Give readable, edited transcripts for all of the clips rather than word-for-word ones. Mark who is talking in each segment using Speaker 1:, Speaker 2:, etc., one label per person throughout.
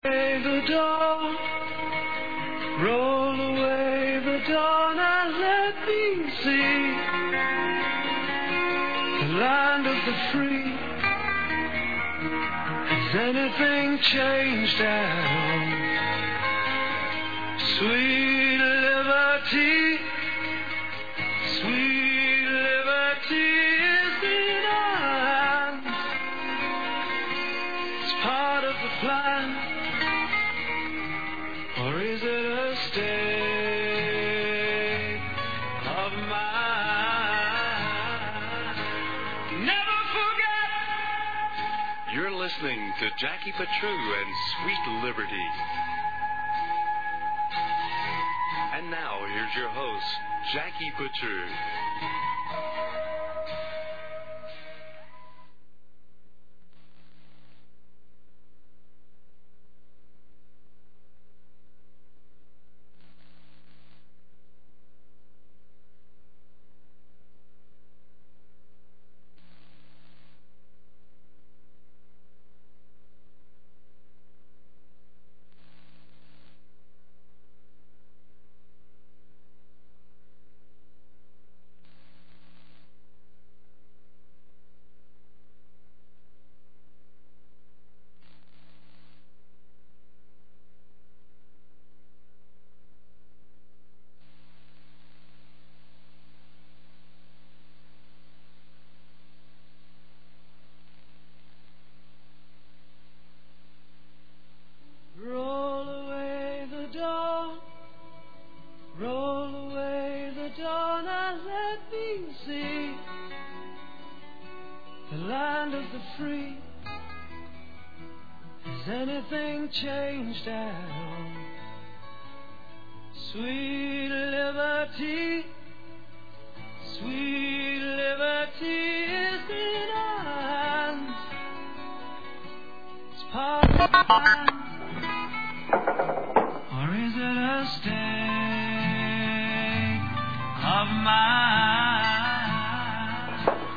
Speaker 1: The dawn, roll away the dawn and let me see the land of the free. Has anything changed at all? Sweet liberty, sweet liberty is in our hands. It's part of the plan. Or is it a state of mind? Never forget.
Speaker 2: You're listening to Jackie Patru and Sweet Liberty. And now, here's your host, Jackie Patru.
Speaker 1: Roll away the dawn, roll away the dawn and let me see the land of the free. Has anything changed at all? Sweet liberty, sweet liberty is in our hands. It's part of the plan. Or is it a state of mind?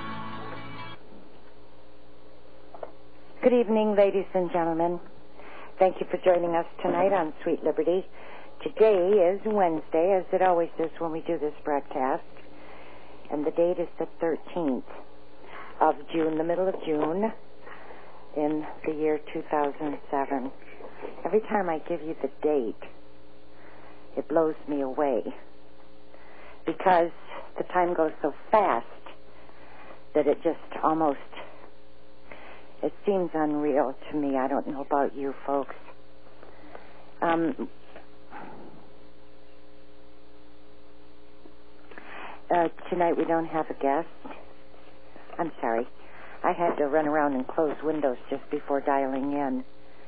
Speaker 3: Good evening, ladies and gentlemen. Thank you for joining us tonight on Sweet Liberty. Today is Wednesday, as it always is when we do this broadcast, and the date is the 13th of June, the middle of June, in the year 2007. Every time I give you the date, it blows me away because the time goes so fast that it just almost, it seems unreal to me. I don't know about you folks. Tonight we don't have a guest. I'm sorry. I had to run around and close windows just before dialing in.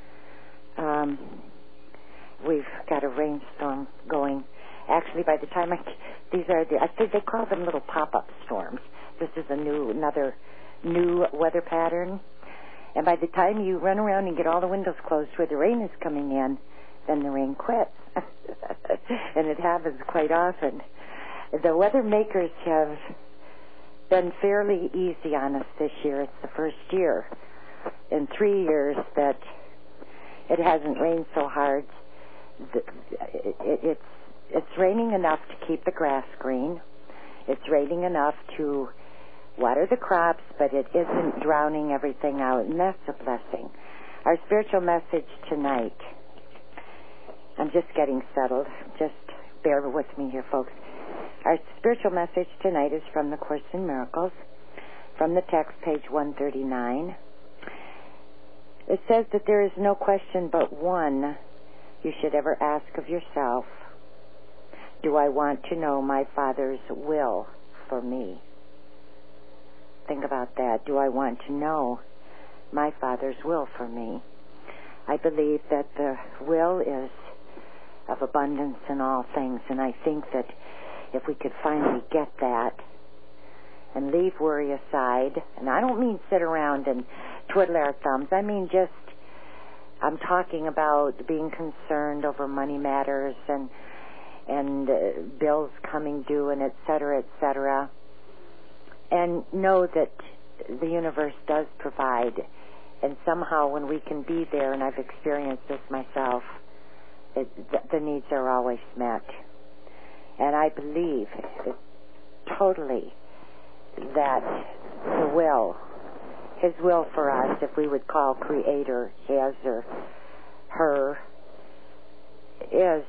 Speaker 3: We've got a rainstorm going. Actually, by the time I think they call them little pop-up storms. This is another new weather pattern. And by the time you run around and get all the windows closed where the rain is coming in, then the rain quits. And it happens quite often. The weather makers have been fairly easy on us this year. It's the first year in 3 years that it hasn't rained so hard. It's raining enough to keep the grass green. It's raining enough to water the crops, but it isn't drowning everything out, and that's a blessing. Our spiritual message tonight, I'm just getting settled. Just bear with me here, folks. Our spiritual message tonight is from the Course in Miracles, from the text, page 139. It says that there is no question but one you should ever ask of yourself. Do I want to know my Father's will for me? Think about that. Do I want to know my Father's will for me? I believe that the will is of abundance in all things, and I think that if we could finally get that and leave worry aside, and I don't mean sit around and twiddle our thumbs. I mean I'm talking about being concerned over money matters and bills coming due and et cetera, and know that the universe does provide And somehow when we can be there, and I've experienced this myself, the needs are always met. And I believe totally that the will, His will for us, if we would call Creator His or her, is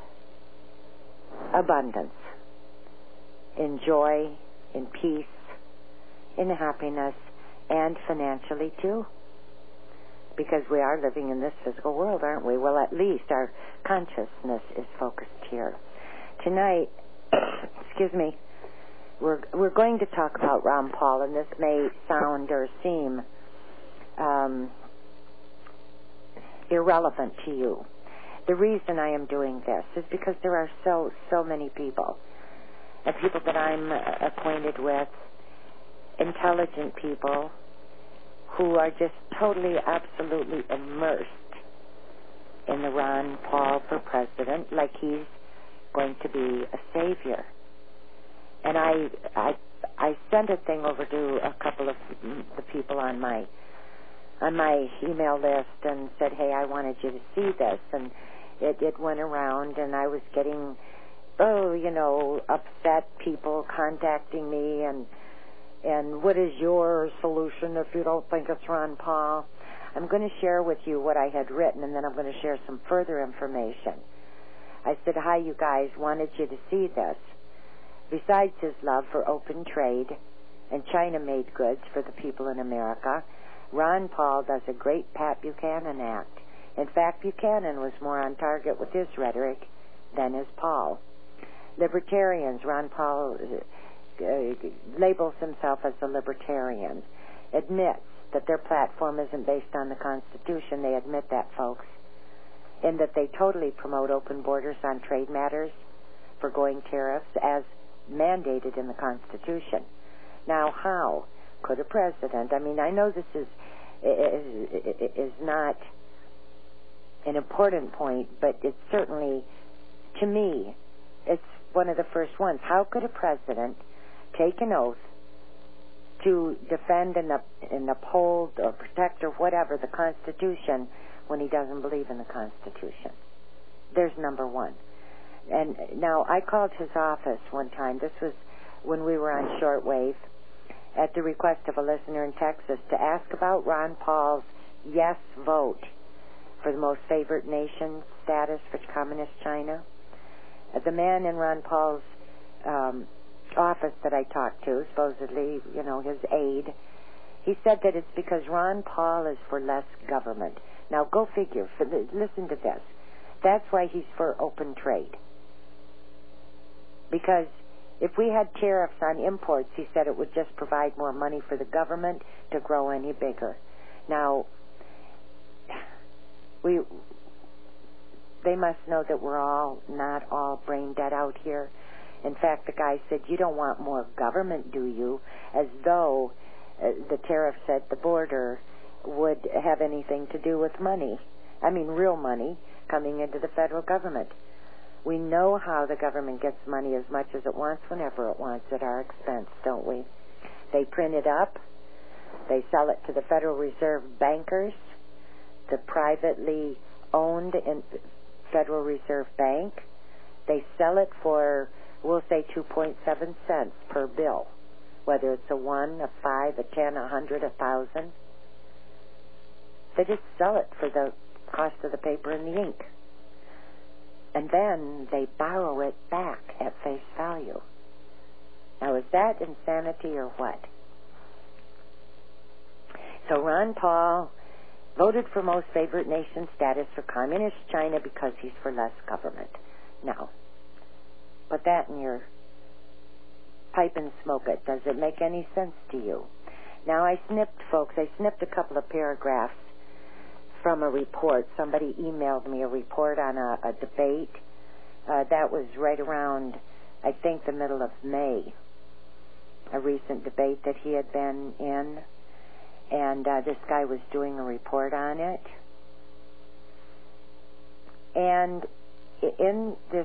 Speaker 3: abundance in joy, in peace, in happiness, and financially too. Because we are living in this physical world, aren't we? Well, at least our consciousness is focused here. Tonight, excuse me, we're going to talk about Ron Paul, and this may sound or seem irrelevant to you. The reason I am doing this is because there are so many people, and people that I'm acquainted with, intelligent people, who are just totally, absolutely immersed in the Ron Paul for president, like he's going to be a savior. And I sent a thing over to a couple of the people on my email list and said, hey, I wanted you to see this. And it went around, and I was getting, upset people contacting me and what is your solution if you don't think it's Ron Paul? I'm going to share with you what I had written, and then I'm going to share some further information. I said, hi, you guys, wanted you to see this. Besides his love for open trade and China-made goods for the people in America, Ron Paul does a great Pat Buchanan act. In fact, Buchanan was more on target with his rhetoric than is Paul. Libertarians, Ron Paul labels himself as a libertarian, admits that their platform isn't based on the Constitution. They admit that, folks, in that they totally promote open borders on trade matters, forgoing tariffs as mandated in the Constitution. Now, how could a president, I know this is not an important point, but it's certainly, to me, it's one of the first ones. How could a president take an oath to defend and uphold or protect or whatever the Constitution when he doesn't believe in the Constitution? There's number one. And now I called his office one time. This was when we were on shortwave at the request of a listener in Texas to ask about Ron Paul's yes vote for the most favored nation status for communist China. The man in Ron Paul's office that I talked to, supposedly, his aide, he said that it's because Ron Paul is for less government. Now, go figure. Listen to this. That's why he's for open trade. Because if we had tariffs on imports, he said it would just provide more money for the government to grow any bigger. Now, they must know that we're not all brain dead out here. In fact, the guy said, you don't want more government, do you? As though the tariffs at the border would have anything to do with money. Real money coming into the federal government. We know how the government gets money as much as it wants whenever it wants at our expense, don't we? They print it up. They sell it to the Federal Reserve bankers, the privately owned Federal Reserve Bank. They sell it for, we'll say, 2.7 cents per bill, whether it's a 1, a 5, a 10, 100, 1,000. They just sell it for the cost of the paper and the ink. And then they borrow it back at face value. Now, is that insanity or what? So Ron Paul voted for most favored nation status for communist China because he's for less government. Now, put that in your pipe and smoke it. Does it make any sense to you? Now, I snipped a couple of paragraphs from a report. Somebody emailed me a report on a debate that was right around, I think, the middle of May, a recent debate that he had been in, and this guy was doing a report on it. And in this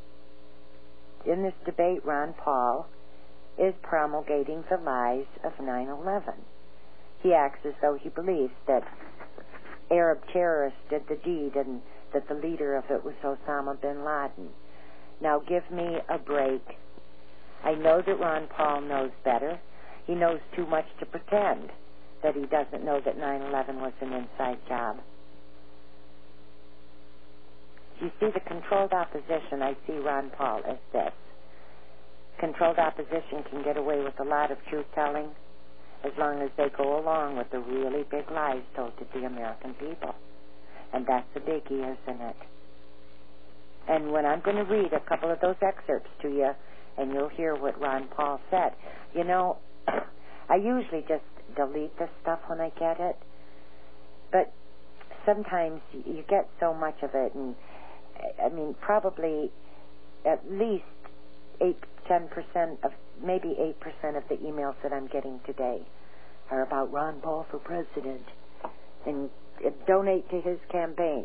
Speaker 3: debate, Ron Paul is promulgating the lies of 9/11. he acts as though he believes that Arab terrorists did the deed and that the leader of it was Osama bin Laden. Now give me a break. I know that Ron Paul knows better. He knows too much to pretend that he doesn't know that 9/11 was an inside job. You see, the controlled opposition, I see Ron Paul as this. Controlled opposition can get away with a lot of truth-telling as long as they go along with the really big lies told to the American people. And that's the biggie, isn't it? And when I'm going to read a couple of those excerpts to you, and you'll hear what Ron Paul said, you know, I usually just delete this stuff when I get it, but sometimes you get so much of it, and I mean, probably at least 10% of, maybe 8% of the emails that I'm getting today are about Ron Paul for president and donate to his campaign.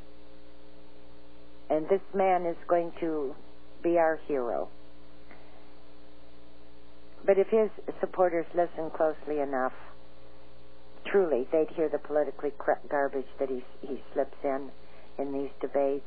Speaker 3: And this man is going to be our hero. But if his supporters listen closely enough, truly, they'd hear the politically garbage that he slips in these debates.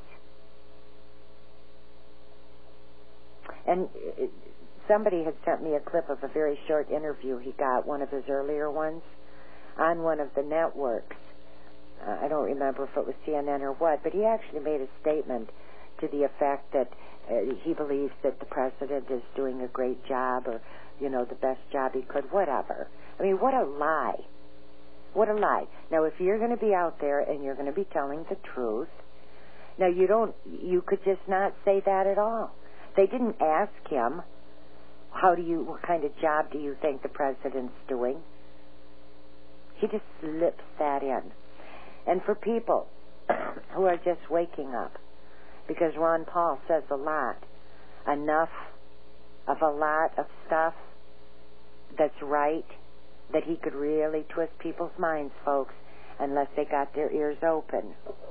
Speaker 3: And somebody had sent me a clip of a very short interview he got, one of his earlier ones, on one of the networks. I don't remember if it was CNN or what, but he actually made a statement to the effect that he believes that the president is doing a great job, or, you know, the best job he could, whatever. I mean, what a lie. What a lie. Now, if you're going to be out there and you're going to be telling the truth, now you could just not say that at all. They didn't ask him, what kind of job do you think the president's doing? He just slips that in. And for people who are just waking up, because Ron Paul says enough of a lot of stuff that's right, that he could really twist people's minds, folks, unless they got their ears open.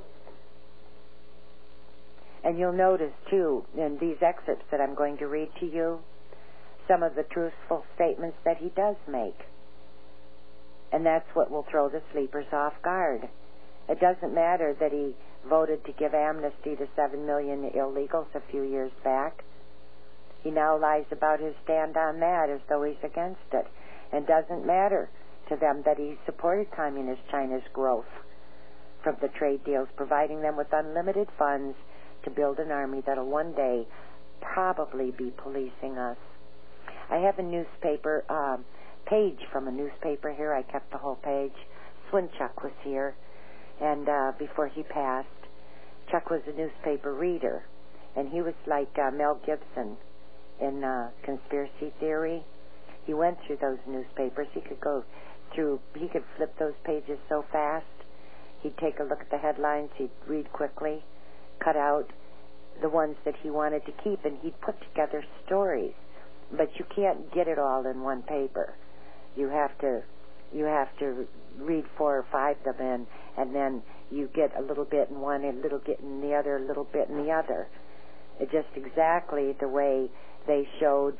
Speaker 3: And you'll notice, too, in these excerpts that I'm going to read to you, some of the truthful statements that he does make. And that's what will throw the sleepers off guard. It doesn't matter that he voted to give amnesty to 7 million illegals a few years back. He now lies about his stand on that as though he's against it. And doesn't matter to them that he supported Communist China's growth from the trade deals, providing them with unlimited funds to build an army that'll one day probably be policing us. I have a newspaper page from a newspaper here. I kept the whole page. Swinchuck was here, and before he passed, Chuck was a newspaper reader, and he was like Mel Gibson in Conspiracy Theory. He went through those newspapers. He could flip those pages so fast. He'd take a look at the headlines. He'd read quickly, cut out the ones that he wanted to keep, and he'd put together stories. But you can't get it all in one paper. You have to read 4 or 5 of them in, and then you get a little bit in one, a little bit in the other, a little bit in the other. It's just exactly the way they showed,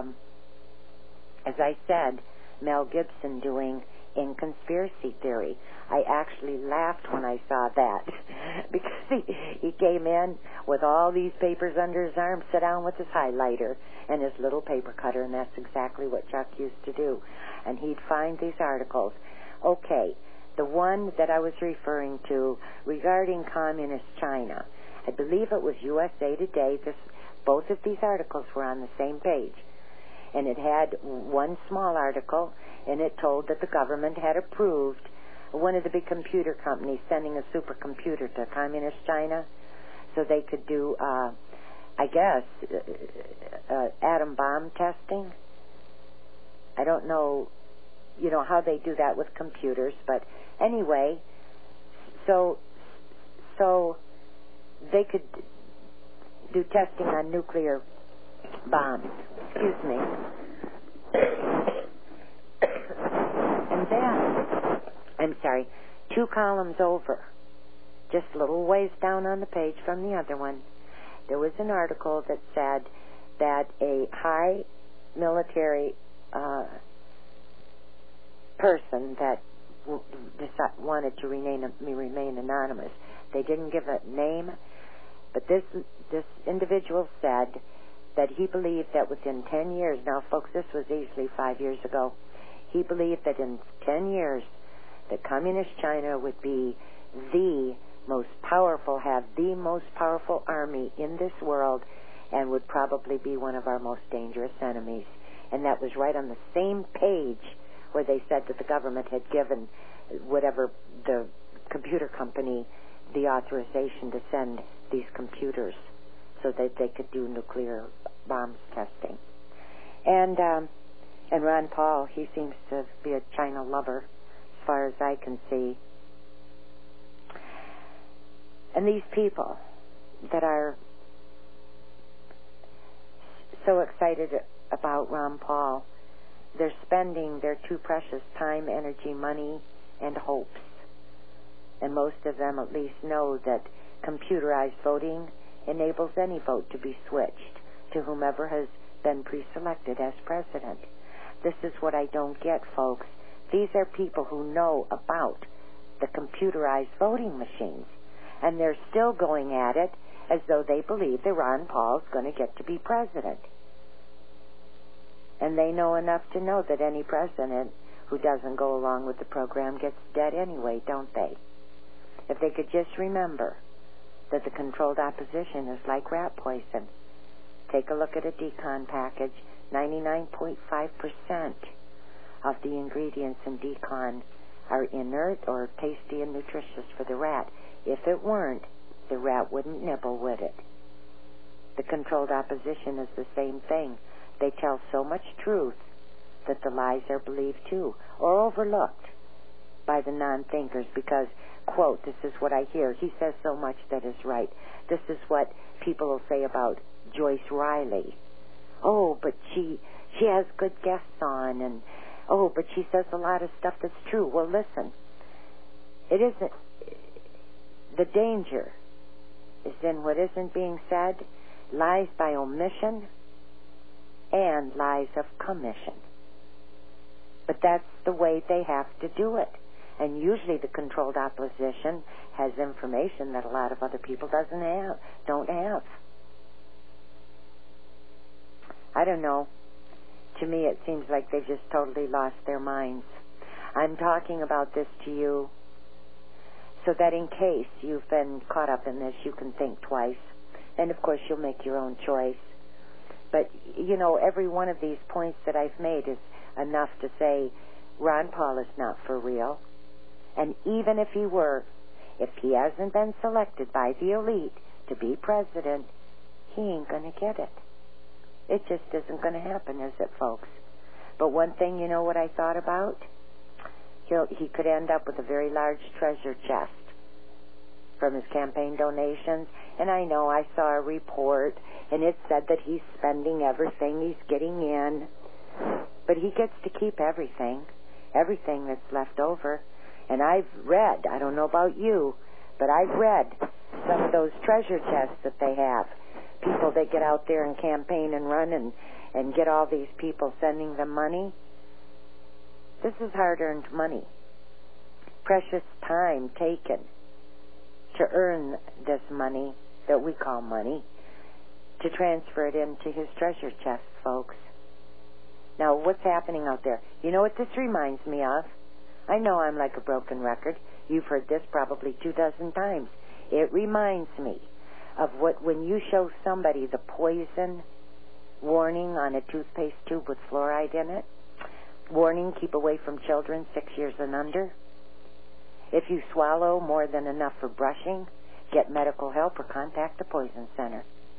Speaker 3: as I said, Mel Gibson doing in Conspiracy Theory. I actually laughed when I saw that because he came in with all these papers under his arm, sat down with his highlighter and his little paper cutter, and that's exactly what Chuck used to do. And he'd find these articles. Okay, the one that I was referring to regarding Communist China, I believe it was USA Today. Both of these articles were on the same page. And it had one small article, and it told that the government had approved one of the big computer companies sending a supercomputer to Communist China so they could do, I guess, atom bomb testing. I don't know, how they do that with computers, but anyway, so they could do testing on nuclear bombs. Excuse me. And then, 2 columns over, just a little ways down on the page from the other one, there was an article that said that a high military person that wanted to remain anonymous. They didn't give a name, but this individual said that he believed that within 10 years, now folks, this was easily 5 years ago, he believed that in 10 years that communist China would be the most powerful army in this world and would probably be one of our most dangerous enemies. And that was right on the same page where they said that the government had given whatever the computer company the authorization to send these computers so that they could do nuclear bombs testing. And Ron Paul, he seems to be a China lover as far as I can see. And these people that are so excited about Ron Paul, they're spending their too precious time, energy, money, and hopes. And most of them at least know that computerized voting enables any vote to be switched to whomever has been pre-selected as president. This is what I don't get, folks. These are people who know about the computerized voting machines, and they're still going at it as though they believe that Ron Paul's going to get to be president. And they know enough to know that any president who doesn't go along with the program gets dead anyway, don't they? If they could just remember that the controlled opposition is like rat poison. Take a look at a decon package. 99.5% of the ingredients in decon are inert or tasty and nutritious for the rat. If it weren't, the rat wouldn't nibble with it. The controlled opposition is the same thing. They tell so much truth that the lies are believed too, or overlooked by the non-thinkers because, quote, this is what I hear. He says so much that is right. This is what people will say about Joyce Riley. Oh, but she has good guests on, and oh, but she says a lot of stuff that's true. Well, listen, it isn't. The danger is in what isn't being said, lies by omission, and lies of commission. But that's the way they have to do it. And usually the controlled opposition has information that a lot of other people don't have. I don't know. To me, it seems like they've just totally lost their minds. I'm talking about this to you so that in case you've been caught up in this, you can think twice. And, of course, you'll make your own choice. But, you know, every one of these points that I've made is enough to say Ron Paul is not for real. And even if he were, if he hasn't been selected by the elite to be president, he ain't going to get it. It just isn't going to happen, is it, folks? But one thing, you know what I thought about? He could end up with a very large treasure chest from his campaign donations. And I know I saw a report, and it said that he's spending everything he's getting in. But he gets to keep everything that's left over. And I've read, I don't know about you, but I've read some of those treasure chests that they have. People that get out there and campaign and run and get all these people sending them money. This is hard-earned money. Precious time taken to earn this money that we call money, to transfer it into his treasure chest, folks. Now, what's happening out there? You know what this reminds me of? I know I'm like a broken record. You've heard this probably 24 times. It reminds me of when you show somebody the poison warning on a toothpaste tube with fluoride in it. Warning, keep away from children 6 years and under. If you swallow more than enough for brushing, get medical help or contact the poison center.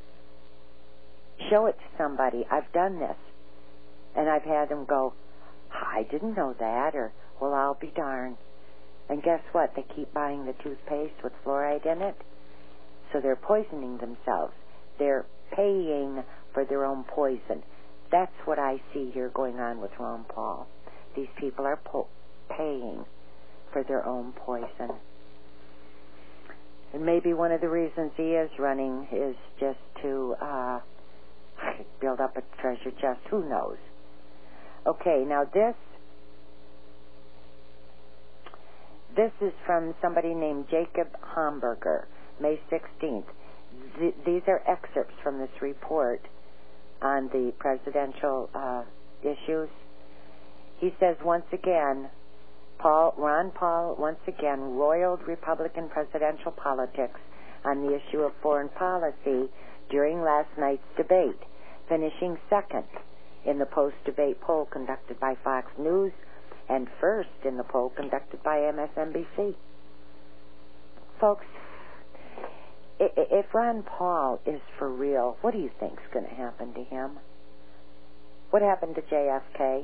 Speaker 3: Show it to somebody. I've done this. And I've had them go, I didn't know that, or, well, I'll be darned. And guess what? They keep buying the toothpaste with fluoride in it. So they're poisoning themselves. They're paying for their own poison. That's what I see here going on with Ron Paul. These people are paying for their own poison. And maybe one of the reasons he is running is just to build up a treasure chest. Who knows? Okay, now this This is from somebody named Jacob Hamburger, May 16th. These are excerpts from this report on the presidential issues. He says, once again, Ron Paul once again roiled Republican presidential politics on the issue of foreign policy during last night's debate, finishing second in the post-debate poll conducted by Fox News and first in the poll conducted by MSNBC. Folks, if Ron Paul is for real, what do you think's going to happen to him? What happened to JFK?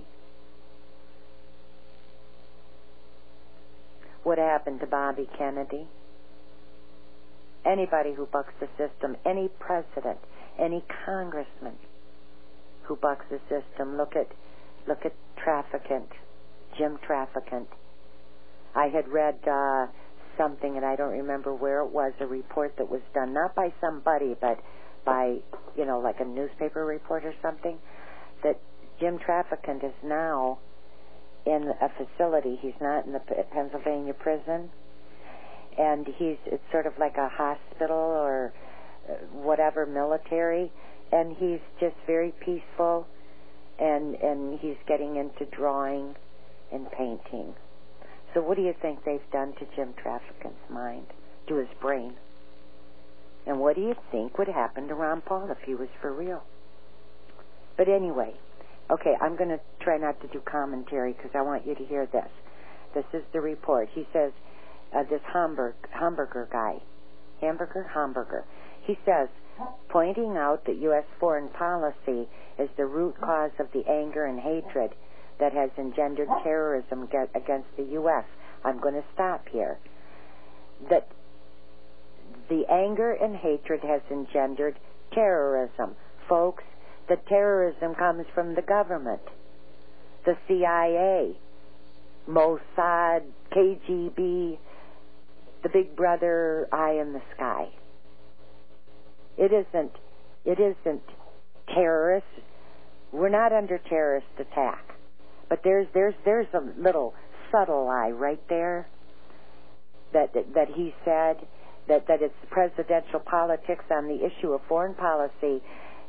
Speaker 3: What happened to Bobby Kennedy? Anybody who bucks the system, any president, any congressman who bucks the system. Look at Trafficant, Jim Trafficant. I had read something, and I don't remember where it was, a report that was done, not by somebody, but by, like a newspaper report or something, that Jim Trafficant is now in a facility. He's not in the Pennsylvania prison, and it's sort of like a hospital or whatever, military, and he's just very peaceful, and he's getting into drawing and painting. So what do you think they've done to Jim Trafficant's mind, to his brain? And what do you think would happen to Ron Paul if he was for real? But anyway, okay, I'm going to try not to do commentary because I want you to hear this. This is the report. He says, this Hamburger guy, Hamburger, he says, pointing out that U.S. foreign policy is the root cause of the anger and hatred that has engendered terrorism against the U.S. I'm going to stop here. That the anger and hatred has engendered terrorism. Folks, the terrorism comes from the government, the CIA, Mossad, KGB, the big brother eye in the sky. It isn't terrorists. We're not under terrorist attack. But there's a little subtle lie right there that he said that it's presidential politics on the issue of foreign policy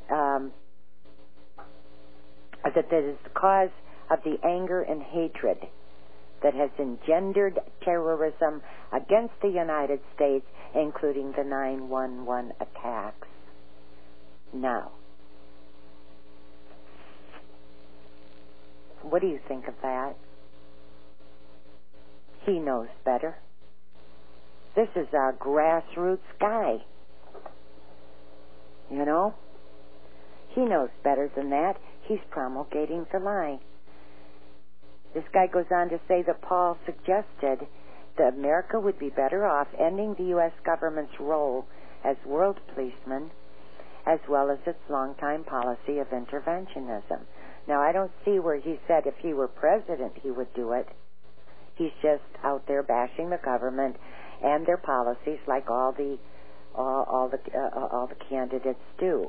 Speaker 3: that is the cause of the anger and hatred that has engendered terrorism against the United States, including the 9/11 attacks. Now, what do you think of that? He knows better. This is a grassroots guy. He knows better than that. He's promulgating the lie. This guy goes on to say that Paul suggested that America would be better off ending the U.S. government's role as world policeman, as well as its longtime policy of interventionism. Now, I don't see where he said if he were president he would do it. He's just out there bashing the government and their policies, like all the candidates do.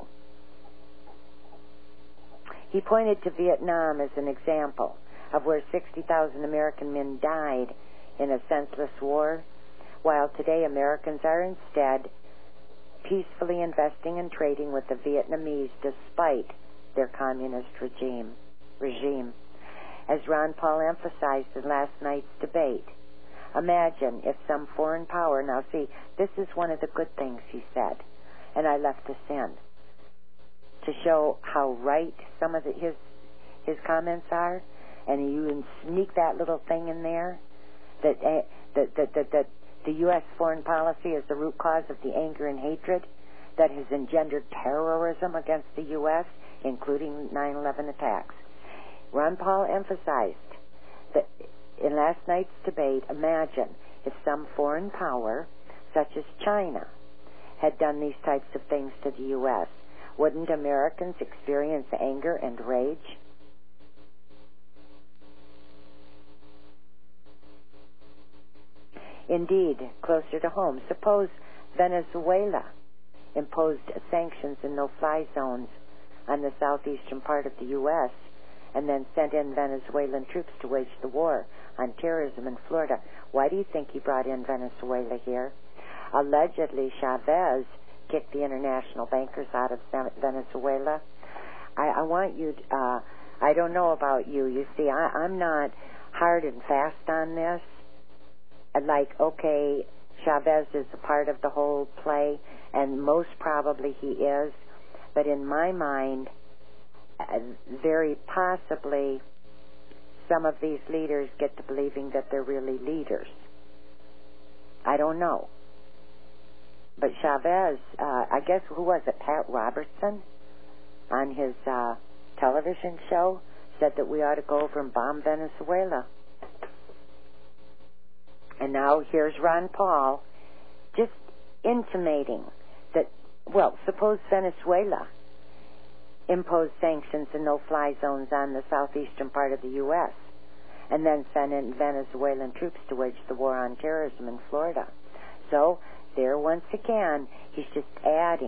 Speaker 3: He pointed to Vietnam as an example of where 60,000 American men died in a senseless war, while today Americans are instead peacefully investing and trading with the Vietnamese despite their communist regime. As Ron Paul emphasized in last night's debate, imagine if some foreign power, now see, this is one of the good things he said, and I left this in to show how right some of his comments are, and you can sneak that little thing in there that the U.S. foreign policy is the root cause of the anger and hatred that has engendered terrorism against the U.S., including 9/11 attacks. Ron Paul emphasized that in last night's debate, imagine if some foreign power, such as China, had done these types of things to the U.S., wouldn't Americans experience anger and rage? Indeed, closer to home, suppose Venezuela imposed sanctions and no-fly zones on the southeastern part of the U.S., and then sent in Venezuelan troops to wage the war on terrorism in Florida. Why do you think he brought in Venezuela here? Allegedly, Chavez kicked the international bankers out of Venezuela. I want you to, I don't know about you. You see, I'm not hard and fast on this. Like, okay, Chavez is a part of the whole play, and most probably he is. But in my mind, very possibly some of these leaders get to believing that they're really leaders. I don't know. But Chavez, I guess, who was it, Pat Robertson, on his television show, said that we ought to go over and bomb Venezuela. And now here's Ron Paul just intimating that, well, suppose Venezuela imposed sanctions and no-fly zones on the southeastern part of the U.S. and then sent in Venezuelan troops to wage the war on terrorism in Florida. So there, once again, he's just adding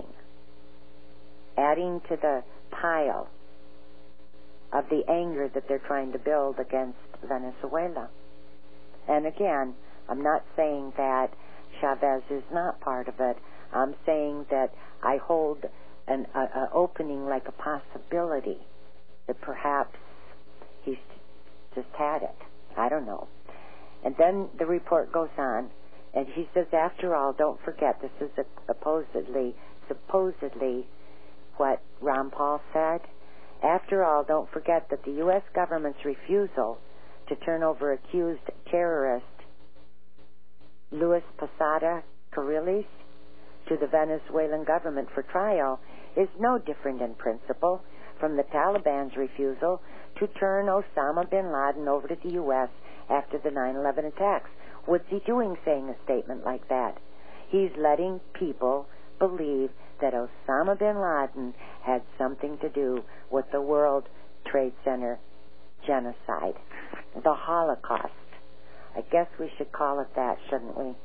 Speaker 3: to the pile of the anger that they're trying to build against Venezuela. And again, I'm not saying that Chavez is not part of it. I'm saying that I hold an opening like a possibility that perhaps he's just had it. I don't know. And then the report goes on, and he says, after all, don't forget, this is supposedly what Ron Paul said. After all, don't forget that the U.S. government's refusal to turn over accused terrorist Luis Posada Carriles to the Venezuelan government for trial is no different in principle from the Taliban's refusal to turn Osama bin Laden over to the U.S. after the 9/11 attacks. What's he doing saying a statement like that? He's letting people believe that Osama bin Laden had something to do with the World Trade Center genocide, the Holocaust. I guess we should call it that, shouldn't we?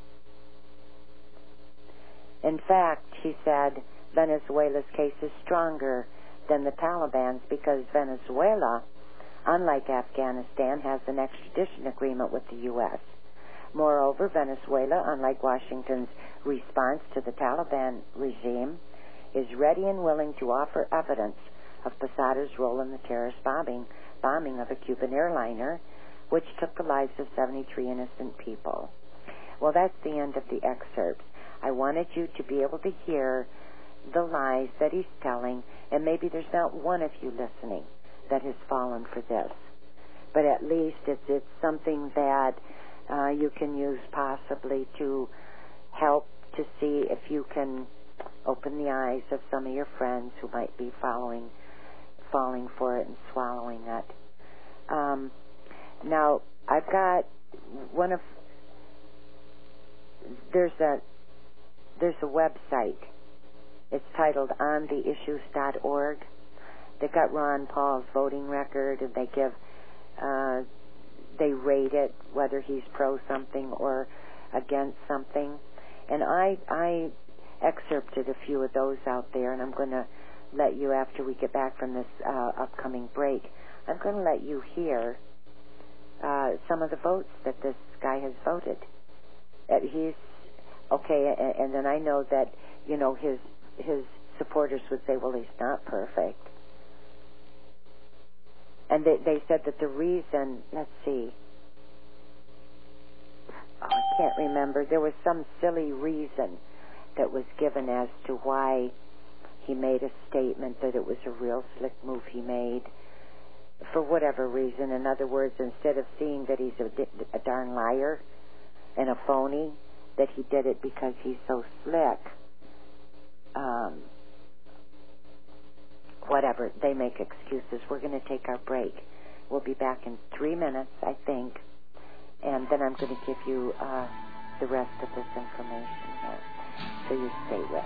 Speaker 3: In fact, he said, Venezuela's case is stronger than the Taliban's because Venezuela, unlike Afghanistan, has an extradition agreement with the U.S. Moreover, Venezuela, unlike Washington's response to the Taliban regime, is ready and willing to offer evidence of Posada's role in the terrorist bombing of a Cuban airliner, which took the lives of 73 innocent people. Well, that's the end of the excerpt. I wanted you to be able to hear the lies that he's telling, and maybe there's not one of you listening that has fallen for this. But at least it's something that you can use possibly to help to see if you can open the eyes of some of your friends who might be falling for it and swallowing it. Now, I've got there's a website. It's titled ontheissues.org. They've got Ron Paul's voting record, and they rate it, whether he's pro something or against something. And I excerpted a few of those out there, and I'm going to let you, after we get back from this upcoming break, I'm going to let you hear some of the votes that this guy has voted. He's okay, and then I know that, you know, his supporters would say, well, he's not perfect. And they said that the reason, let's see, I can't remember, there was some silly reason that was given as to why he made a statement that it was a real slick move he made. For whatever reason, in other words, instead of seeing that he's a darn liar and a phony, that he did it because he's so slick. Whatever, they make excuses. We're going to take our break. We'll be back in 3 minutes, I think, and then I'm going to give you the rest of this information here. So you stay with.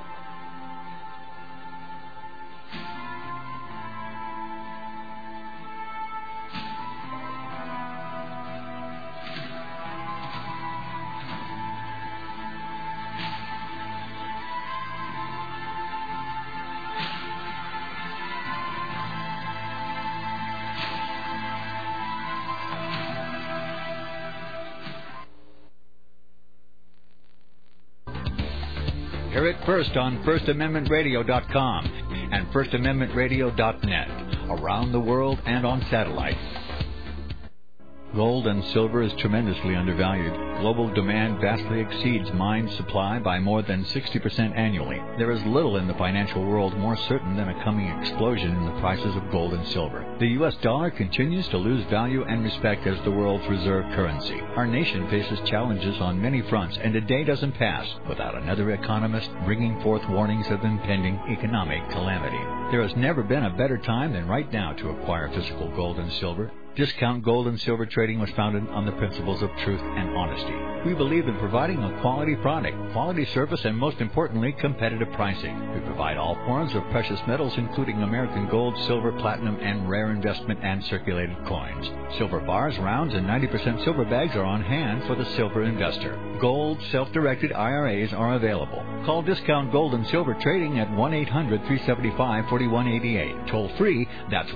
Speaker 4: Hear it first on FirstAmendmentRadio.com and FirstAmendmentRadio.net, around the world and on satellite. Gold and silver is tremendously undervalued. Global demand vastly exceeds mine supply by more than 60% annually. There is little in the financial world more certain than a coming explosion in the prices of gold and silver. The U.S. dollar continues to lose value and respect as the world's reserve currency. Our nation faces challenges on many fronts, and a day doesn't pass without another economist bringing forth warnings of impending economic calamity. There has never been a better time than right now to acquire physical gold and silver. Discount Gold and Silver Trading was founded on the principles of truth and honesty. We believe in providing a quality product, quality service, and most importantly, competitive pricing. We provide all forms of precious metals, including American gold, silver, platinum, and rare investment and circulated coins. Silver bars, rounds, and 90% silver bags are on hand for the silver investor. Gold self-directed IRAs are available. Call Discount Gold and Silver Trading at 1-800-375-4188. Toll free, that's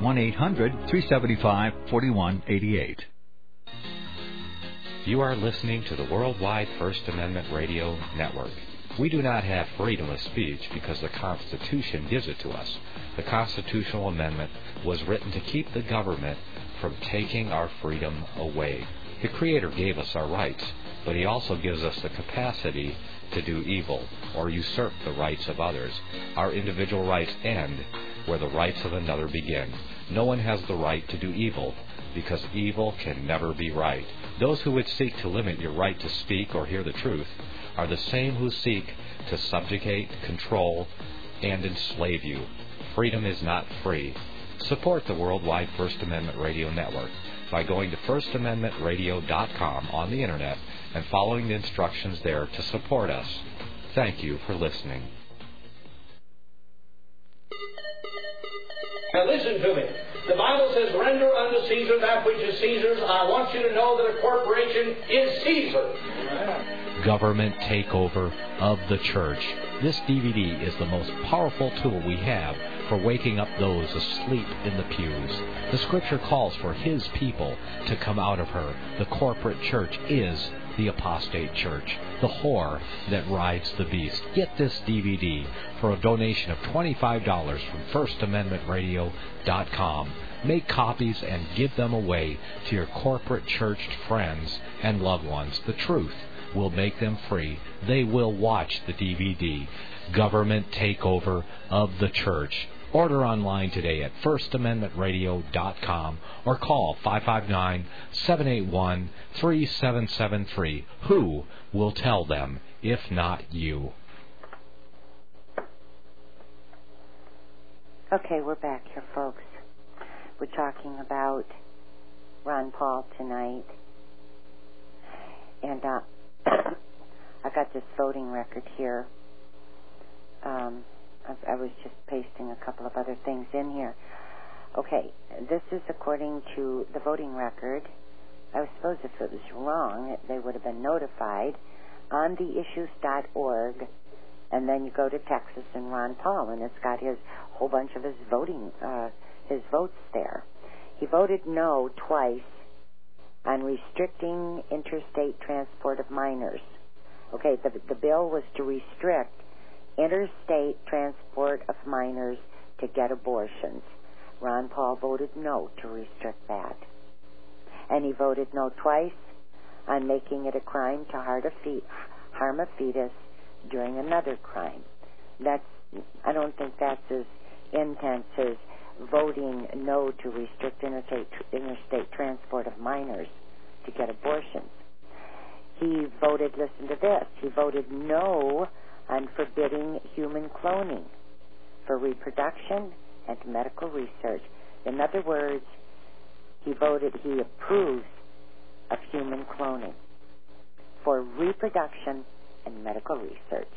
Speaker 4: 1-800-375-4188.
Speaker 5: You are listening to the Worldwide First Amendment Radio Network. We do not have freedom of speech because the Constitution gives it to us. The constitutional amendment was written to keep the government from taking our freedom away. The Creator gave us our rights, but He also gives us the capacity to do evil or usurp the rights of others. Our individual rights end where the rights of another begin. No one has the right to do evil, because evil can never be right. Those who would seek to limit your right to speak or hear the truth are the same who seek to subjugate, control, and enslave you. Freedom is not free. Support the Worldwide First Amendment Radio Network by going to FirstAmendmentRadio.com on the Internet and following the instructions there to support us. Thank you for listening.
Speaker 6: Now listen to me. The Bible says, render unto Caesar that which is Caesar's. I want you to know that a corporation is Caesar.
Speaker 5: Government Takeover of the Church. This DVD is the most powerful tool we have for waking up those asleep in the pews. The Scripture calls for His people to come out of her. The corporate church is the apostate church, the whore that rides the beast. Get this DVD for a donation of $25 from FirstAmendmentRadio.com. Make copies and give them away to your corporate churched friends and loved ones. The truth will make them free. They will watch the DVD, Government Takeover of the Church. Order online today at FirstAmendmentRadio.com or call 559-781-3773. Who will tell them if not you?
Speaker 3: Okay, we're back here, folks. We're talking about Ron Paul tonight. And I got this voting record here. I was just pasting a couple of other things in here. Okay, this is according to the voting record. I suppose if it was wrong, they would have been notified on theissues.org, and then you go to Texas and Ron Paul, and it's got his whole bunch of his voting, his votes there. He voted no twice on restricting interstate transport of minors. Okay, the bill was to restrict interstate transport of minors to get abortions. Ron Paul voted no to restrict that. And he voted no twice on making it a crime to harm a fetus during another crime. I don't think that's as intense as voting no to restrict interstate transport of minors to get abortions. He voted, listen to this, he voted no on forbidding human cloning for reproduction and medical research. In other words, he approves of human cloning for reproduction and medical research.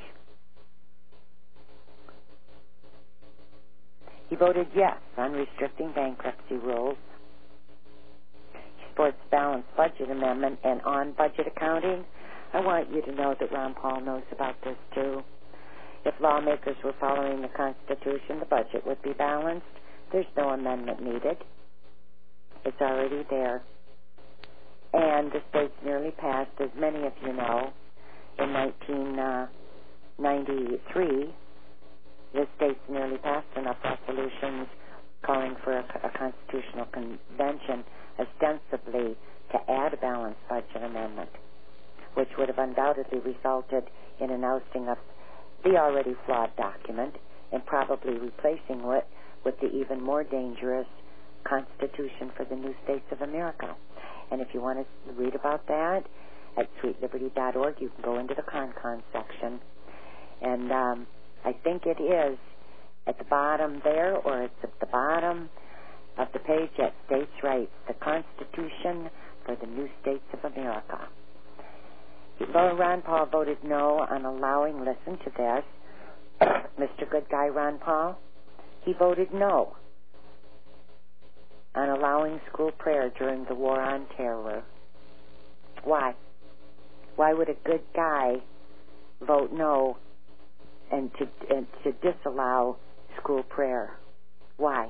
Speaker 3: He voted yes on restricting bankruptcy rules. He supports balanced budget amendment and on budget accounting. I want you to know that Ron Paul knows about this too. If lawmakers were following the Constitution, the budget would be balanced. There's no amendment needed. It's already there. And the states nearly passed, as many of you know, in 93, the states nearly passed enough resolutions calling for a constitutional convention ostensibly to add a balanced budget amendment, which would have undoubtedly resulted in an ousting of the already flawed document and probably replacing it with the even more dangerous Constitution for the new states of America. And if you want to read about that at sweetliberty.org, you can go into the CONCON section. And I think it is at the bottom there, or it's at the bottom of the page at States' Rights, the Constitution for the New States of America. Ron Paul voted no on allowing, listen to this, Mr. Good Guy Ron Paul, he voted no on allowing school prayer during the War on Terror. Why? Why would a good guy vote no and to disallow school prayer? Why?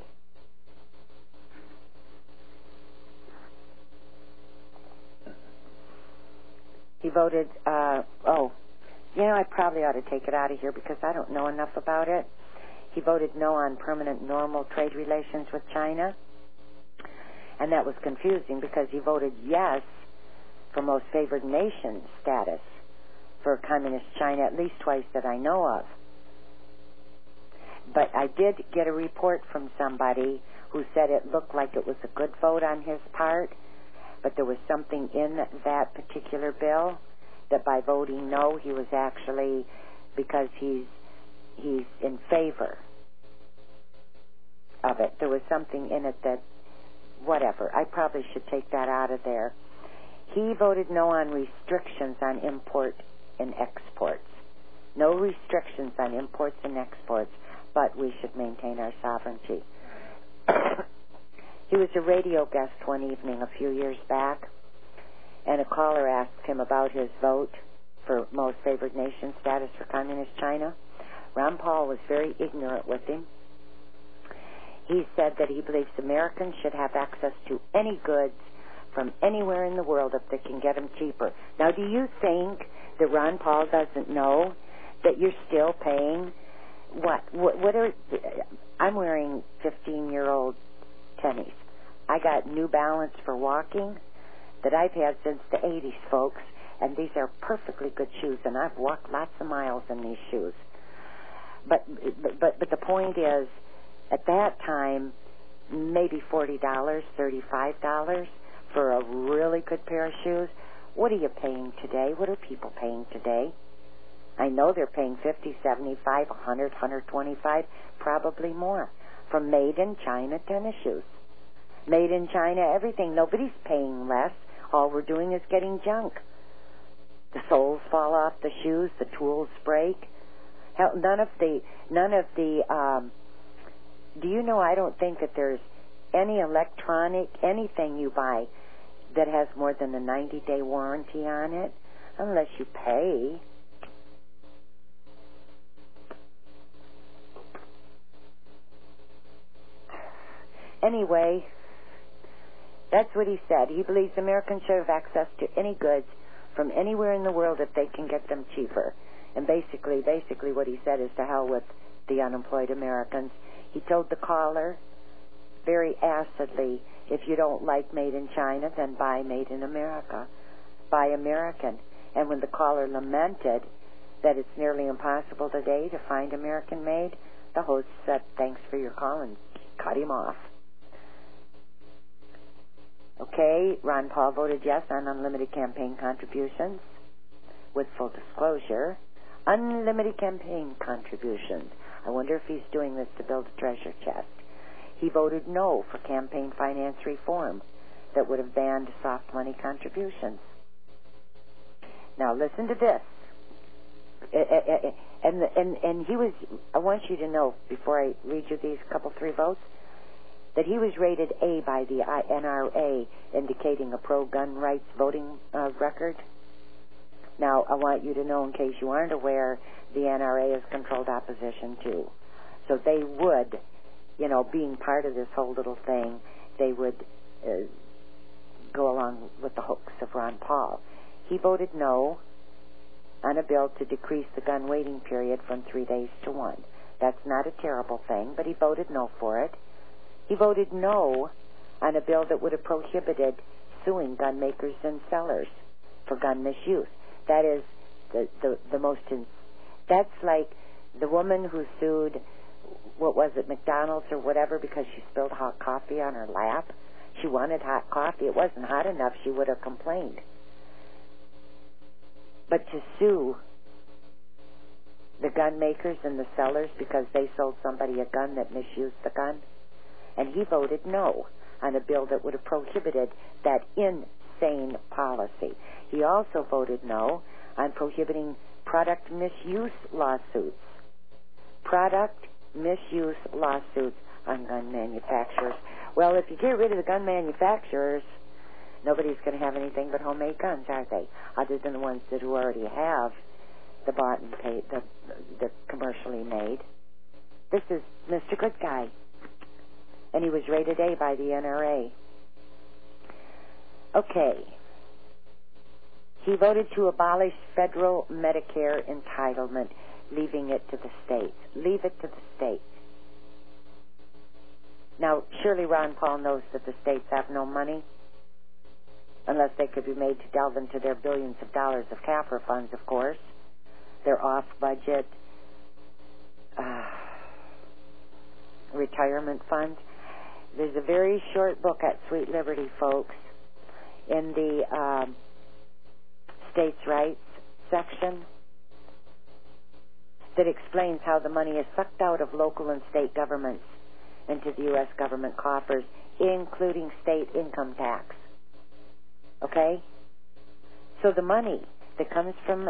Speaker 3: He voted, I probably ought to take it out of here because I don't know enough about it. He voted no on permanent normal trade relations with China. And that was confusing because he voted yes for most favored nation status for communist China at least twice that I know of. But I did get a report from somebody who said it looked like it was a good vote on his part, but there was something in that particular bill that by voting no, he was actually, because he's in favor of it. There was something in it that, whatever, I probably should take that out of there. He voted no on restrictions on import and exports. No restrictions on imports and exports, but we should maintain our sovereignty. He was a radio guest one evening a few years back, and a caller asked him about his vote for most favored nation status for communist China. Ron Paul was very ignorant with him. He said that he believes Americans should have access to any goods from anywhere in the world if they can get them cheaper. Now, do you think that Ron Paul doesn't know that you're still paying I'm wearing 15-year-old tennies. I got New Balance for walking that I've had since the 80s, folks, and these are perfectly good shoes, and I've walked lots of miles in these shoes. But the point is, at that time, maybe $40, $35 for a really good pair of shoes. What are you paying today? What are people paying today? I know they're paying $50, $75, $100, $125, probably more, for made-in-China tennis shoes. Made-in-China everything. Nobody's paying less. All we're doing is getting junk. The soles fall off the shoes. The tools break. Hell, none of the. Do you know? I don't think that there's any electronic anything you buy that has more than a 90-day warranty on it, unless you pay. Anyway, that's what he said. He believes Americans should have access to any goods from anywhere in the world if they can get them cheaper. And basically what he said is to hell with the unemployed Americans. He told the caller very acidly, if you don't like made in China, then buy made in America. Buy American. And when the caller lamented that it's nearly impossible today to find American made, the host said, thanks for your call, and cut him off. Okay, Ron Paul voted yes on unlimited campaign contributions. With full disclosure, unlimited campaign contributions. I wonder if he's doing this to build a treasure chest. He voted no for campaign finance reform that would have banned soft money contributions. Now listen to this. And he was, I want you to know, before I read you these three votes, that he was rated A by the NRA, indicating a pro-gun rights voting record. Now, I want you to know, in case you aren't aware, the NRA has controlled opposition, too. So they would, being part of this whole little thing, they would go along with the hoax of Ron Paul. He voted no on a bill to decrease the gun waiting period from 3 days to 1. That's not a terrible thing, but he voted no for it. He voted no on a bill that would have prohibited suing gun makers and sellers for gun misuse. That is the most... That's like the woman who sued, what was it, McDonald's or whatever, because she spilled hot coffee on her lap. She wanted hot coffee. It wasn't hot enough. She would have complained. But to sue the gun makers and the sellers because they sold somebody a gun that misused the gun, and he voted no on a bill that would have prohibited that insane policy. He also voted no on prohibiting product misuse lawsuits. Product misuse lawsuits on gun manufacturers. Well, if you get rid of the gun manufacturers, nobody's going to have anything but homemade guns, are they? Other than the ones that who already have the bought and paid, the commercially made. This is Mr. Good Guy, and he was rated A by the NRA. Okay. He voted to abolish federal Medicare entitlement, leaving it to the states. Leave it to the states. Now, surely Ron Paul knows that the states have no money, unless they could be made to delve into their billions of dollars of CAFR funds, of course. Their off-budget retirement funds. There's a very short book at Sweet Liberty, folks, in the states' rights section that explains how the money is sucked out of local and state governments into the U.S. government coffers, including state income tax. Okay? So the money that comes from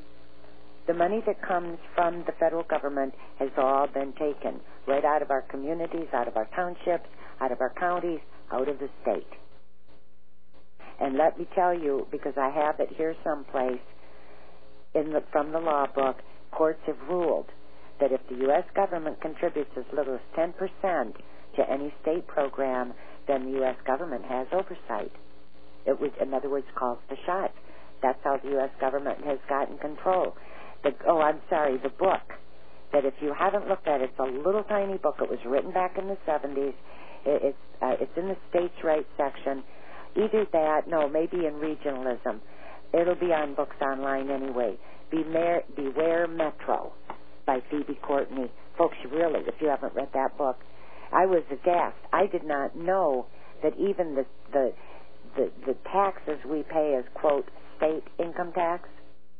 Speaker 3: the federal government has all been taken right out of our communities, out of our townships, out of our counties, out of the state. And let me tell you, because I have it here someplace from the law book, courts have ruled that if the U.S. government contributes as little as 10% to any state program, then the U.S. government has oversight. It was, in other words, calls the shots. That's how the U.S. government has gotten control. The book, that if you haven't looked at it, it's a little tiny book. It was written back in the 70s. It's in the states' rights section. Either that, maybe in regionalism. It'll be on books online anyway. Beware Metro by Phoebe Courtney. Folks, really, if you haven't read that book, I was aghast. I did not know that even the taxes we pay as, quote, state income tax,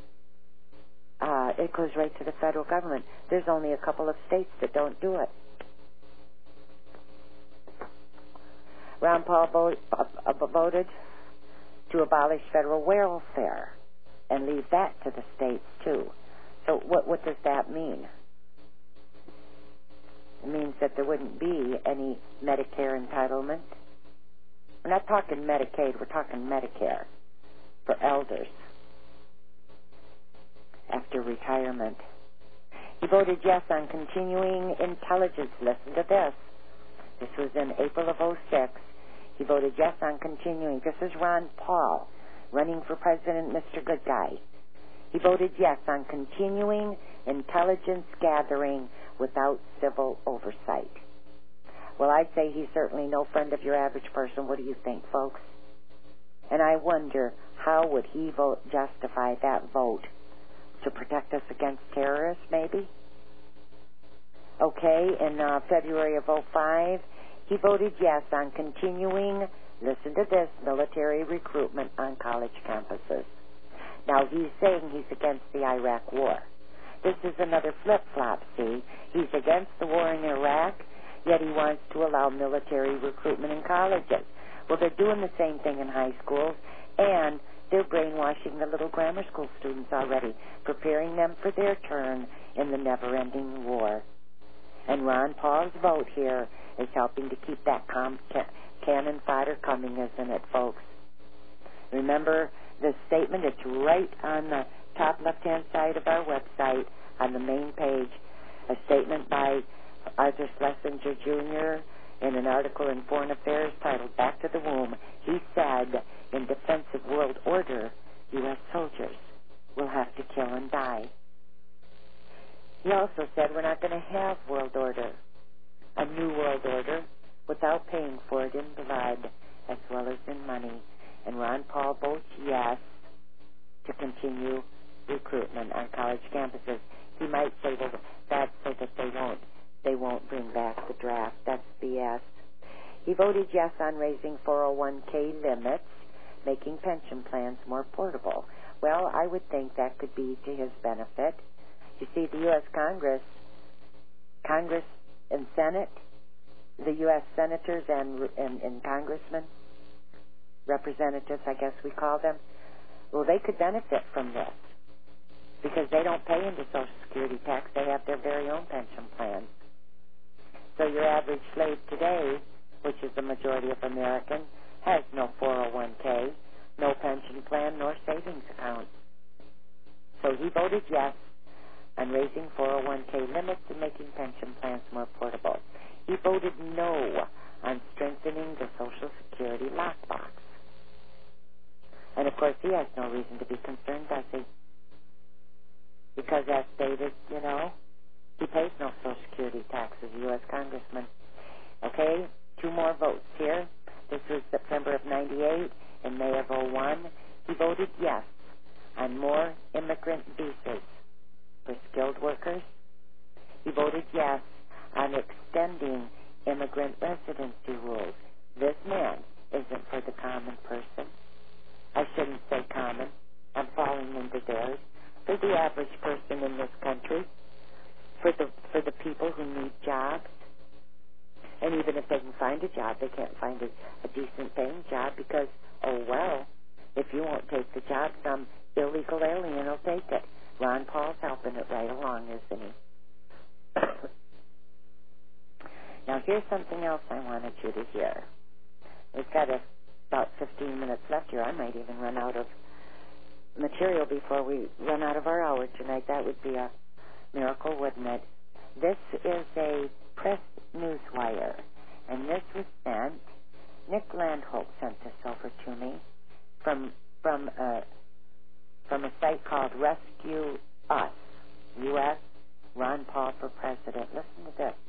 Speaker 3: it goes right to the federal government. There's only a couple of states that don't do it. Ron Paul voted to abolish federal welfare and leave that to the states, too. So what does that mean? It means that there wouldn't be any Medicare entitlement. We're not talking Medicaid, we're talking Medicare for elders after retirement. He voted yes on continuing intelligence. Listen to this. This was in April of 2006. He voted yes on continuing. This is Ron Paul, running for president, Mr. Good Guy. He voted yes on continuing intelligence gathering without civil oversight. Well, I'd say he's certainly no friend of your average person. What do you think, folks? And I wonder, how would he justify that vote? To protect us against terrorists, maybe? Okay, in February of 2005, he voted yes on continuing, listen to this, military recruitment on college campuses. Now, he's saying he's against the Iraq war. This is another flip-flop, see? He's against the war in Iraq, yet he wants to allow military recruitment in colleges. Well, they're doing the same thing in high schools, and they're brainwashing the little grammar school students already, preparing them for their turn in the never-ending war. And Ron Paul's vote here is helping to keep that cannon fodder coming, isn't it, folks? Remember the statement? It's right on the top left-hand side of our website on the main page, a statement by Arthur Schlesinger, Jr., in an article in Foreign Affairs titled Back to the Womb. He said, in defense of world order, U.S. soldiers. will have to kill and die. He also said we're not going to have world order, a new world order, without paying for it in blood as well as in money. And Ron Paul votes yes to continue recruitment on college campuses. He might say, well, that's so that they won't bring back the draft. That's BS. He voted yes on raising 401k limits, making pension plans more portable. Well, I would think that could be to his benefit. You see, the U.S. Congress and Senate, the U.S. senators and congressmen, representatives, I guess we call them, well, they could benefit from this because they don't pay into Social Security tax. They have their very own pension plans. So your average slave today, which is the majority of Americans, has no 401k, no pension plan, nor savings account. So he voted yes on raising 401k limits and making pension plans more portable. He voted no on strengthening the Social Security lockbox. And, of course, he has no reason to be concerned, does he? Because as stated, he pays no Social Security tax as a U.S. congressman. Okay, 2 more votes here. This was September of 98 and May of 01. He voted yes on more immigrant visas for skilled workers. He voted yes on extending immigrant residency rules. This man isn't for the common person. I shouldn't say common. I'm falling into theirs. For the average person in this country, for the people who need jobs. And even if they can find a job, they can't find a decent paying job because, oh well, if you won't take the job, some illegal alien will take it. Ron Paul's helping it right along, isn't he? Now, here's something else I wanted you to hear. We've got about 15 minutes left here. I might even run out of material before we run out of our hour tonight. That would be a miracle, wouldn't it? This is a press news wire, and this was sent. Nick Landholt sent this over to me from a site called Rescue Us, U.S. Ron Paul for President. Listen to this.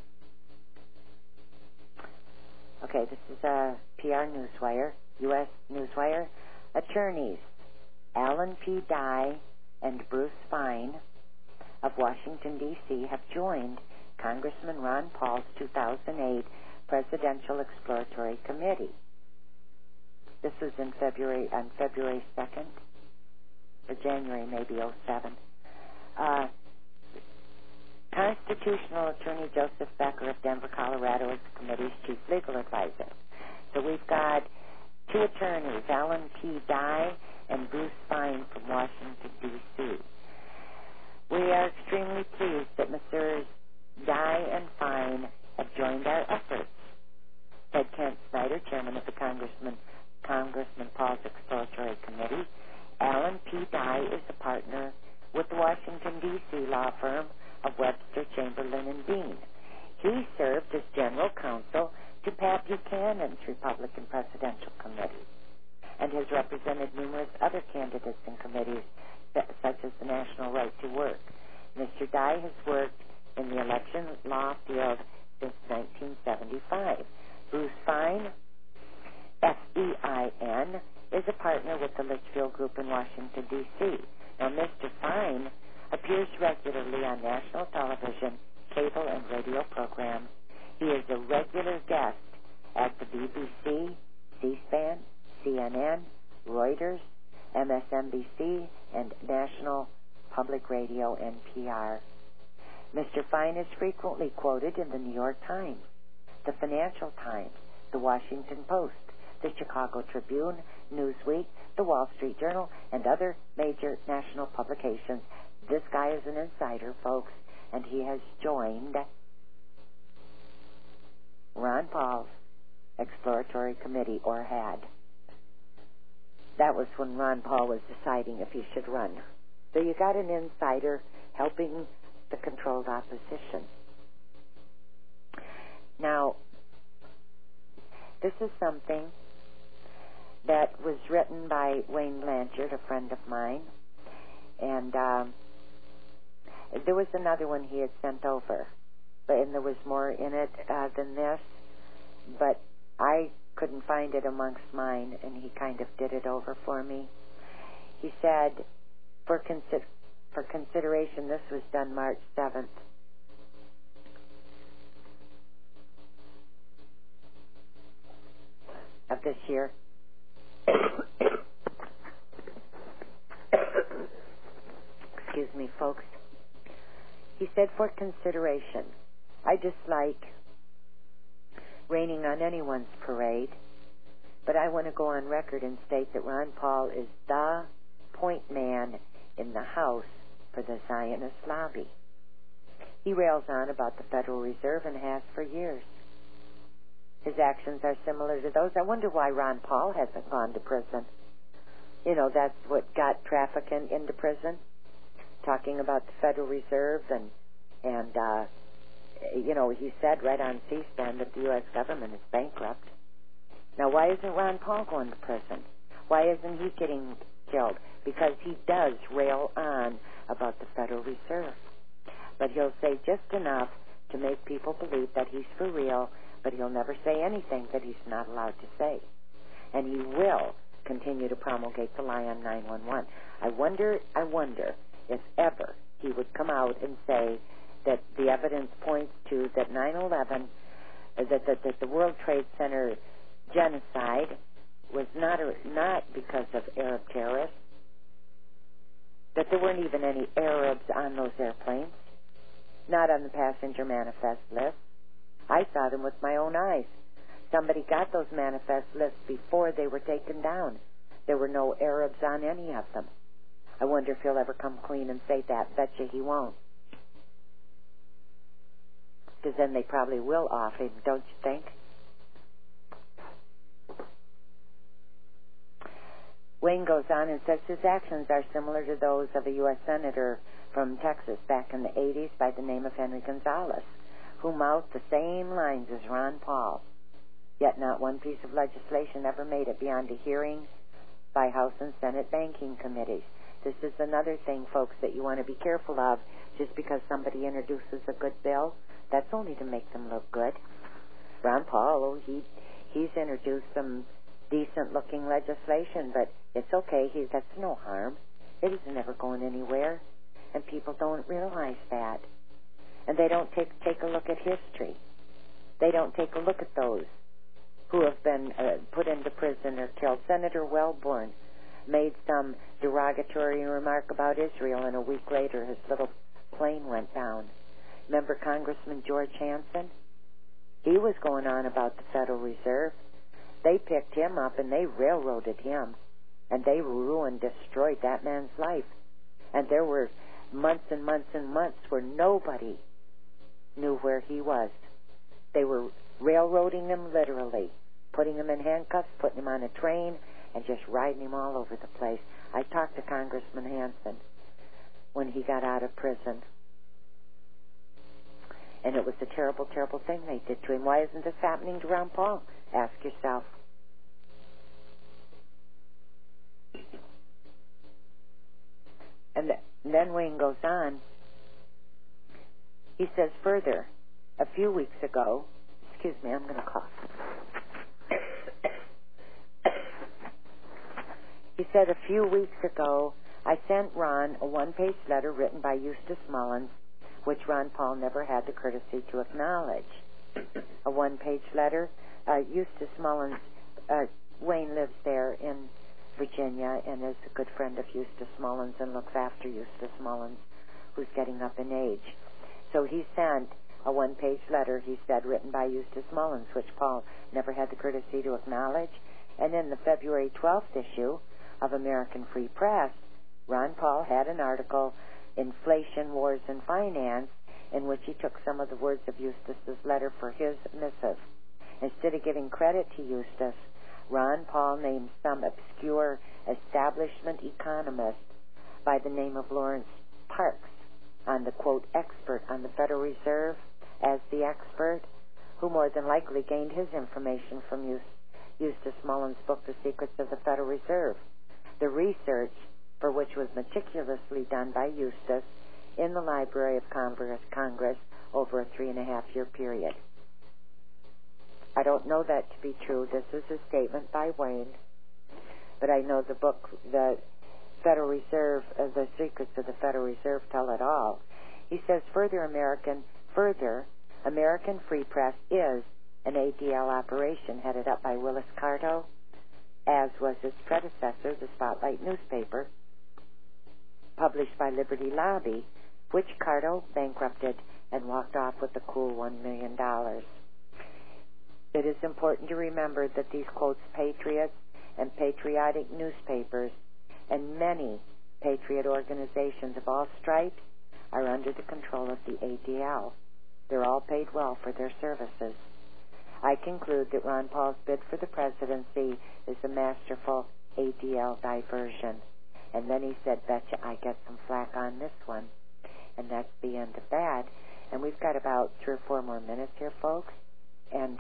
Speaker 3: Okay, this is a PR Newswire, U.S. Newswire. Attorneys Alan P. Dye and Bruce Fine of Washington, D.C. have joined Congressman Ron Paul's 2008 Presidential Exploratory Committee. This was on February 2nd, or January maybe 07. Constitutional Attorney Joseph Becker of Denver, Colorado is the committee's chief legal advisor. So we've got 2 attorneys, Alan P. Dye and Bruce Fine from Washington, D.C. We are extremely pleased that Messrs. Dye and Fine have joined our efforts, said Kent Snyder, chairman of the Congressman Paul's Exploratory Committee. Alan P. Dye is a partner with the Washington, D.C. law firm of Webster, Chamberlain, and Dean. He served as general counsel to Pat Buchanan's Republican Presidential Committee and has represented numerous other candidates in committees such as the National Right to Work. Mr. Dye has worked in the election law field since 1975. Bruce Fine, F-E-I-N, is a partner with the Litchfield Group in Washington, D.C. Now, Mr. Fine appears regularly on national television, cable, and radio programs. He is a regular guest at the BBC, C-SPAN, CNN, Reuters, MSNBC, and National Public Radio, NPR. Mr. Fine is frequently quoted in the New York Times, the Financial Times, the Washington Post, the Chicago Tribune, Newsweek, the Wall Street Journal, and other major national publications. This guy is an insider, folks, and he has joined Ron Paul's Exploratory Committee, or had. That was when Ron Paul was deciding if he should run. So you got an insider helping the controlled opposition. Now, this is something that was written by Wayne Blanchard, a friend of mine. And there was another one he had sent over, and there was more in it than this, but I couldn't find it amongst mine, and he kind of did it over for me. He said, for consideration, this was done March 7th. Of this year. Excuse me, folks. He said, for consideration, I dislike raining on anyone's parade, but I want to go on record and state that Ron Paul is the point man in the House for the Zionist lobby. He rails on about the Federal Reserve and has for years. His actions are similar to those. I wonder why Ron Paul hasn't gone to prison. You know, that's what got trafficking into prison, talking about the Federal Reserve and you know, he said right on C-SPAN that the U.S. government is bankrupt. Now, why isn't Ron Paul going to prison? Why isn't he getting killed? Because he does rail on about the Federal Reserve. But he'll say just enough to make people believe that he's for real, but he'll never say anything that he's not allowed to say. And he will continue to promulgate the lie on 911. I wonder if ever he would come out and say that the evidence points to that 9/11, that the World Trade Center genocide was not because of Arab terrorists, that there weren't even any Arabs on those airplanes, not on the passenger manifest list. I saw them with my own eyes. Somebody got those manifest lists before they were taken down. There were no Arabs on any of them. I wonder if he'll ever come clean and say that. Betcha he won't. Because then they probably will off him, don't you think? Wayne goes on and says his actions are similar to those of a U.S. Senator from Texas back in the 80s by the name of Henry Gonzalez, who mouthed the same lines as Ron Paul. Yet not one piece of legislation ever made it beyond a hearing by House and Senate banking committees. This is another thing, folks, that you want to be careful of. Just because somebody introduces a good bill, that's only to make them look good. Ron Paul, he's introduced some decent-looking legislation, but it's okay. That's no harm. It isn't ever going anywhere, and people don't realize that. And they don't take a look at history. They don't take a look at those who have been put into prison or killed. Senator Wellborn made some derogatory remark about Israel, and a week later his little plane went down. Remember Congressman George Hansen? He was going on about the Federal Reserve. They picked him up and they railroaded him, and they ruined, destroyed that man's life. And there were months and months and months where nobody knew where he was. They were railroading him literally, putting him in handcuffs, putting him on a train, and just riding him all over the place. I talked to Congressman Hansen when he got out of prison, and it was a terrible, terrible thing they did to him. Why isn't this happening to Ron Paul? Ask yourself. And then Wayne goes on. He says further, a few weeks ago, excuse me, I'm going to cough. He said, a few weeks ago, I sent Ron a one-page letter written by Eustace Mullins, which Ron Paul never had the courtesy to acknowledge. A one-page letter. Eustace Mullins, Wayne lives there in Virginia and is a good friend of Eustace Mullins and looks after Eustace Mullins, who's getting up in age. So he sent a one-page letter, he said, written by Eustace Mullins, which Paul never had the courtesy to acknowledge. And in the February 12th issue of American Free Press, Ron Paul had an article, Inflation, Wars, and Finance, in which he took some of the words of Eustace's letter for his missive. Instead of giving credit to Eustace, Ron Paul named some obscure establishment economist by the name of Lawrence Parks on the, quote, expert on the Federal Reserve as the expert, who more than likely gained his information from Eustace Mullins' book, The Secrets of the Federal Reserve. The research for which was meticulously done by Eustis in the Library of Congress over a 3.5-year period. I don't know that to be true. This is a statement by Wayne, but I know the book, The Federal Reserve, The Secrets of the Federal Reserve tell it all. He says, further, American Free Press is an ADL operation headed up by Willis Carto, as was its predecessor, the Spotlight newspaper, published by Liberty Lobby, which Carto bankrupted and walked off with a cool $1 million. It is important to remember that these, quotes, patriots and patriotic newspapers and many patriot organizations of all stripes are under the control of the ADL. They're all paid well for their services. I conclude that Ron Paul's bid for the presidency is a masterful ADL diversion. And then he said, betcha I get some flack on this one. And that's the end of that. And we've got about 3 or 4 more minutes here, folks. And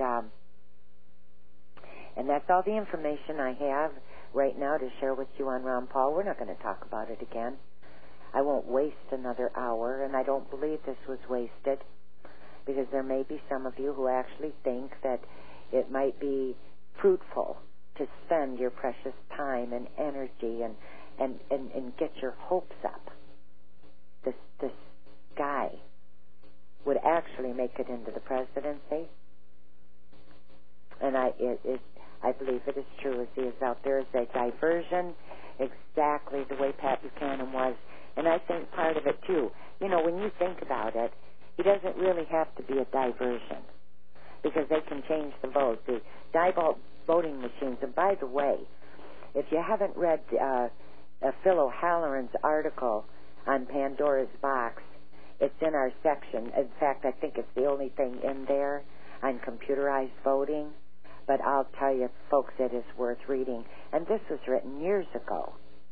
Speaker 3: that's all the information I have right now to share with you on Ron Paul. We're not going to talk about it again. I won't waste another hour, and I don't believe this was wasted, because there may be some of you who actually think that it might be fruitful to spend your precious time and energy and get your hopes up. This guy would actually make it into the presidency, and I believe it is true as he is out there as a diversion, exactly the way Pat Buchanan was. And I think part of it, too, you know, when you think about it, he doesn't really have to be a diversion, because they can change the vote. The die-vault voting machines, and by the way, if you haven't read Phil O'Halloran's article on Pandora's Box, it's in our section. In fact, I think it's the only thing in there on computerized voting. But I'll tell you, folks, it is worth reading. And this was written years ago.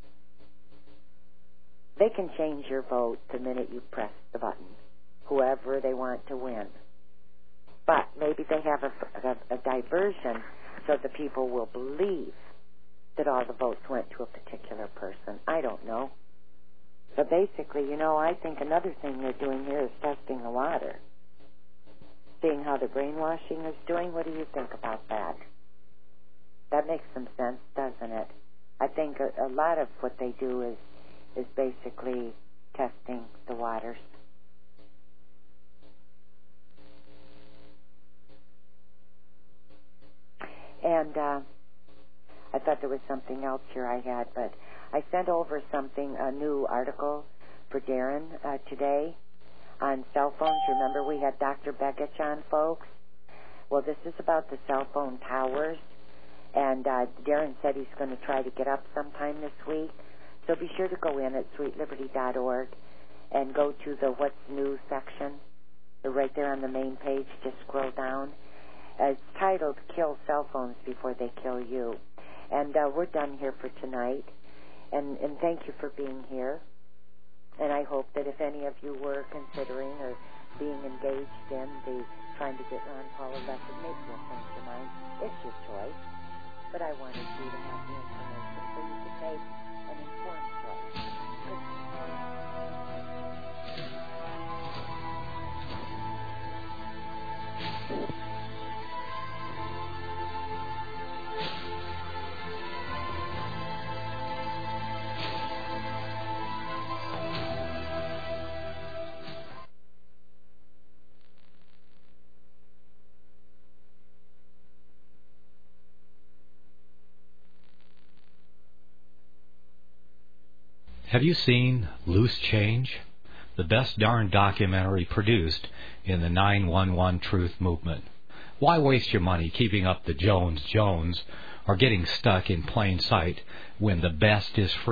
Speaker 3: They can change your vote the minute you press the button, whoever they want to win. But maybe they have a diversion so the people will believe that all the votes went to a particular person. I don't know. But basically, you know, I think another thing they're doing here is testing the water. Seeing how the brainwashing is doing. What do you think about that? That makes some sense, doesn't it? I think a lot of what they do is basically testing the waters. And I thought there was something else here I had, but I sent over a new article for Darren today on cell phones. Remember, we had Dr. Begich on, folks? Well, this is about the cell phone towers, and Darren said he's going to try to get up sometime this week. So be sure to go in at sweetliberty.org and go to the What's New section. They're right there on the main page. Just scroll down. It's titled Kill Cell Phones Before They Kill You. And we're done here for tonight. And thank you for being here. And I hope that if any of you were considering or being engaged in the trying to get Ron Paul elected, maybe you'll change your mind. It's your choice. But I wanted you to have the information so you could make an informed choice.
Speaker 5: Have you seen Loose Change? The best darn documentary produced in the 911 truth movement. Why waste your money keeping up the Jones or getting stuck in plain sight when the best is free?